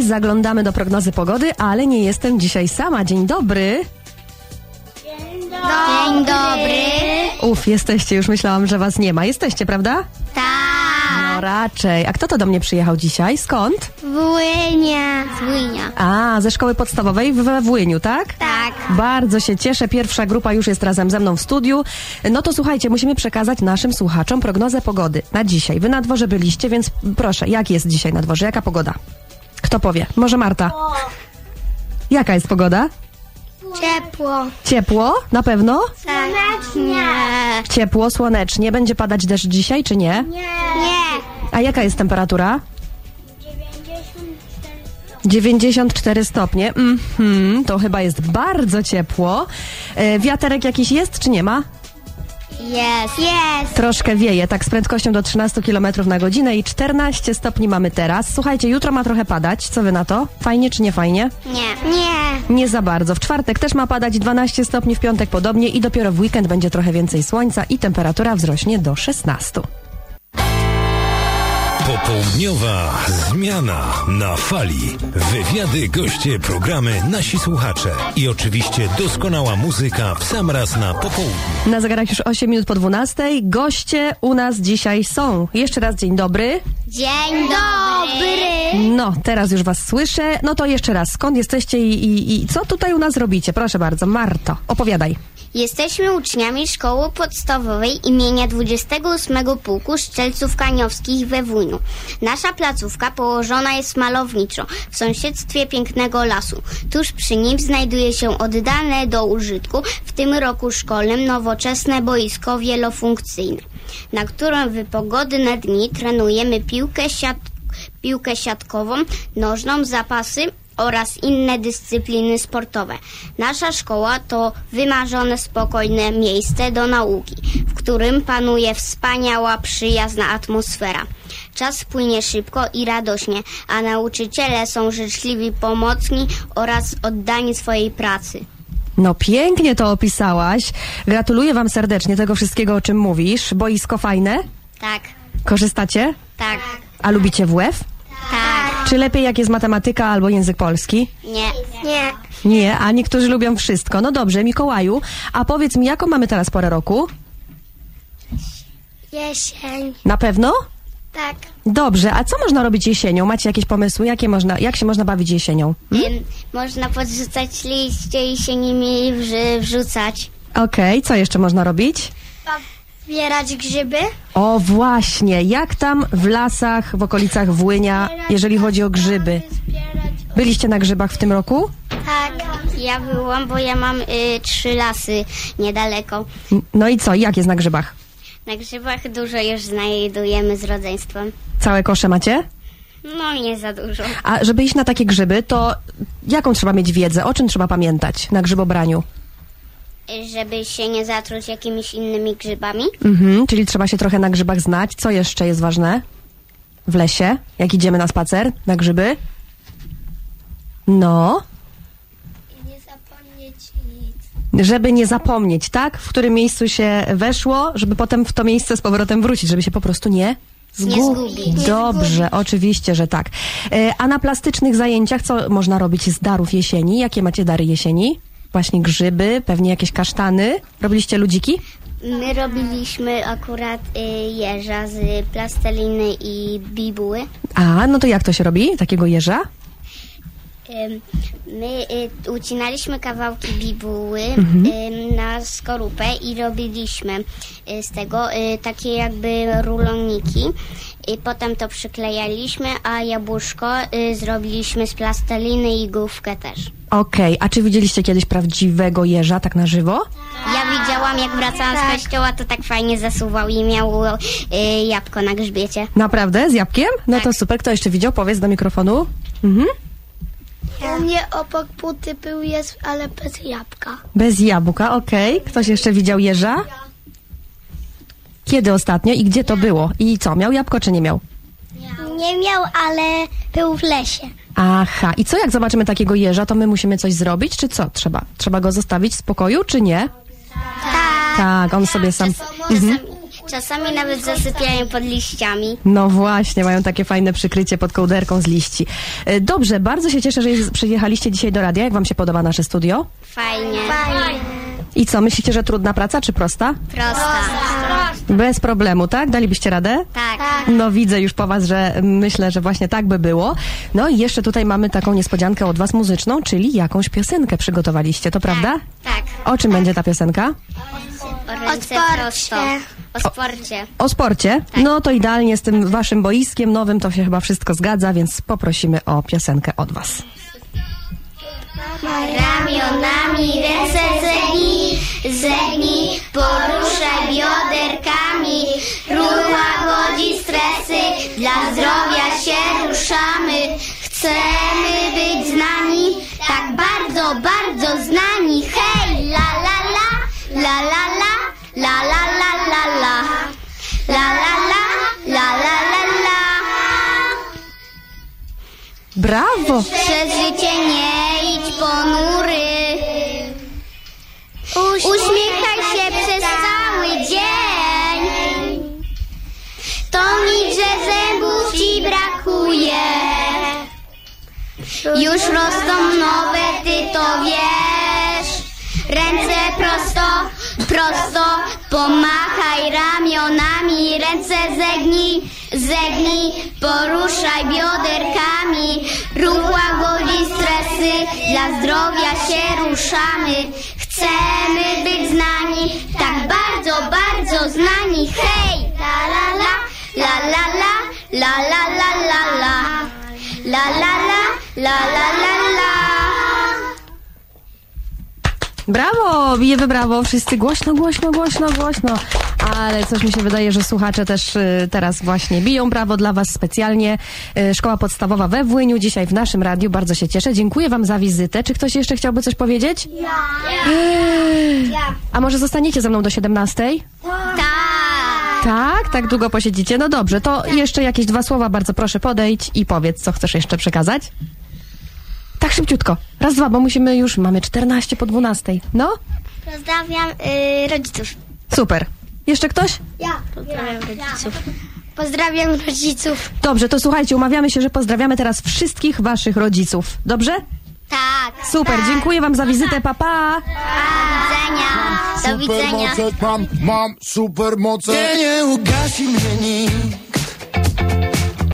zaglądamy do prognozy pogody, ale nie jestem dzisiaj sama. Dzień dobry. Dzień dobry. Jesteście, już myślałam, że was nie ma. Jesteście, prawda? Tak. No raczej. A kto to do mnie przyjechał dzisiaj? Skąd? Włynia. Z Włynia. A, ze szkoły podstawowej we Włyniu, tak? Tak. Bardzo się cieszę. Pierwsza grupa już jest razem ze mną w studiu. No to słuchajcie, musimy przekazać naszym słuchaczom prognozę pogody na dzisiaj. Wy na dworze byliście, więc proszę, jak jest dzisiaj na dworze? Jaka pogoda? Kto powie? Może Marta? Jaka jest pogoda? Ciepło. Ciepło? Na pewno? Słonecznie. Ciepło, słonecznie. Będzie padać deszcz dzisiaj, czy nie? Nie. A jaka jest temperatura? 94 stopnie. To chyba jest bardzo ciepło. Wiaterek jakiś jest, czy nie ma? Jest. Troszkę wieje, tak z prędkością do 13 km na godzinę i 14 stopni mamy teraz. Słuchajcie, jutro ma trochę padać. Co wy na to? Fajnie czy nie fajnie? Nie. Nie za bardzo. W czwartek też ma padać 12 stopni, w piątek podobnie i dopiero w weekend będzie trochę więcej słońca i temperatura wzrośnie do 16. Popołudniowa zmiana na fali. Wywiady, goście, programy, nasi słuchacze i oczywiście doskonała muzyka w sam raz na popołudnie. Na zegarach już 8 minut po 12. Goście u nas dzisiaj są. Jeszcze raz dzień dobry. Dzień dobry. No, teraz już was słyszę. No to jeszcze raz, skąd jesteście i co tutaj u nas robicie? Proszę bardzo, Marto, opowiadaj. Jesteśmy uczniami szkoły podstawowej imienia 28 Pułku Strzelców Kaniowskich we Włyniu. Nasza placówka położona jest malowniczo w sąsiedztwie pięknego lasu. Tuż przy nim znajduje się oddane do użytku w tym roku szkolnym nowoczesne boisko wielofunkcyjne, na którym w pogodne dni trenujemy piłkę siatkową, nożną, zapasy oraz inne dyscypliny sportowe. Nasza szkoła to wymarzone, spokojne miejsce do nauki, w którym panuje wspaniała, przyjazna atmosfera. Czas płynie szybko i radośnie, a nauczyciele są życzliwi, pomocni oraz oddani swojej pracy. No pięknie to opisałaś. Gratuluję wam serdecznie tego wszystkiego, o czym mówisz. Boisko fajne? Tak. Korzystacie? Tak. A lubicie WF? Tak. Czy lepiej jak jest matematyka albo język polski? Nie. Nie, a niektórzy lubią wszystko. No dobrze, Mikołaju, a powiedz mi, jaką mamy teraz porę roku? Jesień. Na pewno? Tak. Dobrze, a co można robić jesienią? Macie jakieś pomysły? Jak się można bawić jesienią? Można podrzucać liście i się nimi wrzucać. Okej, co jeszcze można robić? Zbierać grzyby. O właśnie, jak tam w lasach, w okolicach Włynia, jeżeli chodzi o grzyby? Byliście na grzybach w tym roku? Tak. Ja byłam, bo ja mam 3 lasy niedaleko. No i co, jak jest na grzybach? Na grzybach dużo już znajdujemy z rodzeństwem. Całe kosze macie? No nie za dużo. A żeby iść na takie grzyby, to jaką trzeba mieć wiedzę? O czym trzeba pamiętać na grzybobraniu? Żeby się nie zatruć jakimiś innymi grzybami. Czyli trzeba się trochę na grzybach znać. Co jeszcze jest ważne w lesie, jak idziemy na spacer, na grzyby? No. I nie zapomnieć nic. Żeby nie zapomnieć, tak? W którym miejscu się weszło, żeby potem w to miejsce z powrotem wrócić, żeby się po prostu nie zgubić. Dobrze, oczywiście, że tak. A na plastycznych zajęciach co można robić z darów jesieni? Jakie macie dary jesieni? Właśnie grzyby, pewnie jakieś kasztany. Robiliście ludziki? My robiliśmy akurat jeża z plasteliny i bibuły. A, no to jak to się robi, takiego jeża? My ucinaliśmy kawałki bibuły na skorupę i robiliśmy z tego takie jakby ruloniki. I potem to przyklejaliśmy, a jabłuszko zrobiliśmy z plasteliny i główkę też. Okej, a czy widzieliście kiedyś prawdziwego jeża, tak na żywo? Ja widziałam, jak wracałam z kościoła, to tak fajnie zasuwał i miał jabłko na grzbiecie. Naprawdę? Z jabłkiem? No Tak. to super. Kto jeszcze widział? Powiedz do mikrofonu. U mnie obok buty był jest, ale bez jabłka. Bez jabłka, okej. Ktoś jeszcze widział jeża? Kiedy ostatnio i gdzie to było? I co, miał jabłko czy nie miał? Nie miał, ale był w lesie. Aha, i co jak zobaczymy takiego jeża, to my musimy coś zrobić, czy co? Trzeba go zostawić w spokoju, czy nie? Tak, on sobie sam... Czasami nawet zasypiają pod liściami. No właśnie, mają takie fajne przykrycie pod kołderką z liści. Dobrze, bardzo się cieszę, że przyjechaliście dzisiaj do radia. Jak wam się podoba nasze studio? Fajnie. I co, myślicie, że trudna praca czy prosta? Prosta. Bez problemu, tak? Dalibyście radę? Tak. No widzę już po was, że myślę, że właśnie tak by było. No i jeszcze tutaj mamy taką niespodziankę od was muzyczną, czyli jakąś piosenkę przygotowaliście, to prawda? Tak. O czym będzie ta piosenka? O ręce prosto. O sporcie. O sporcie? No to idealnie z tym waszym boiskiem nowym to się chyba wszystko zgadza, więc poprosimy o piosenkę od was. Ramionami ręce zegnij, poruszaj bioderkami, ruch łagodzi stresy, dla zdrowia się ruszamy. Chcemy być znani, tak bardzo, bardzo znani. Hej, la la la, la la la, la la la la la, la la la, la la la la. Brawo! Przez życie nie idź ponury. Uśmiechaj się przez cały dzień. To nic, że zębów ci brakuje. Już rosną nowe, ty to wiesz. Ręce prosto, prosto, pomachaj ramionami. Ręce zegnij, poruszaj bioderkami. Ruch łagodzi stresy, dla zdrowia się ruszamy. Chcemy być znani, tak bardzo, bardzo znani. Hej, la la la, la la la, la la la la la, la la la, la la la la. Brawo! Bijemy brawo! Wszyscy głośno, głośno, głośno, głośno. Ale coś mi się wydaje, że słuchacze też teraz właśnie biją brawo dla was specjalnie. Szkoła podstawowa we Włyniu, dzisiaj w naszym radiu. Bardzo się cieszę. Dziękuję wam za wizytę. Czy ktoś jeszcze chciałby coś powiedzieć? Ja. A może zostaniecie ze mną do 17:00? Tak? Tak długo posiedzicie? No dobrze, to jeszcze jakieś 2 słowa. Bardzo proszę, podejdź i powiedz, co chcesz jeszcze przekazać. Tak szybciutko. Raz, dwa, bo mamy 14 po 12:00. No? Pozdrawiam rodziców. Super. Jeszcze ktoś? Ja. Pozdrawiam rodziców. Pozdrawiam rodziców. Dobrze, to słuchajcie, umawiamy się, że pozdrawiamy teraz wszystkich waszych rodziców. Dobrze? Tak. Super, dziękuję wam za wizytę, pa, pa. Do widzenia. Do widzenia. Mam supermoce. Nie ugasi mnie nic.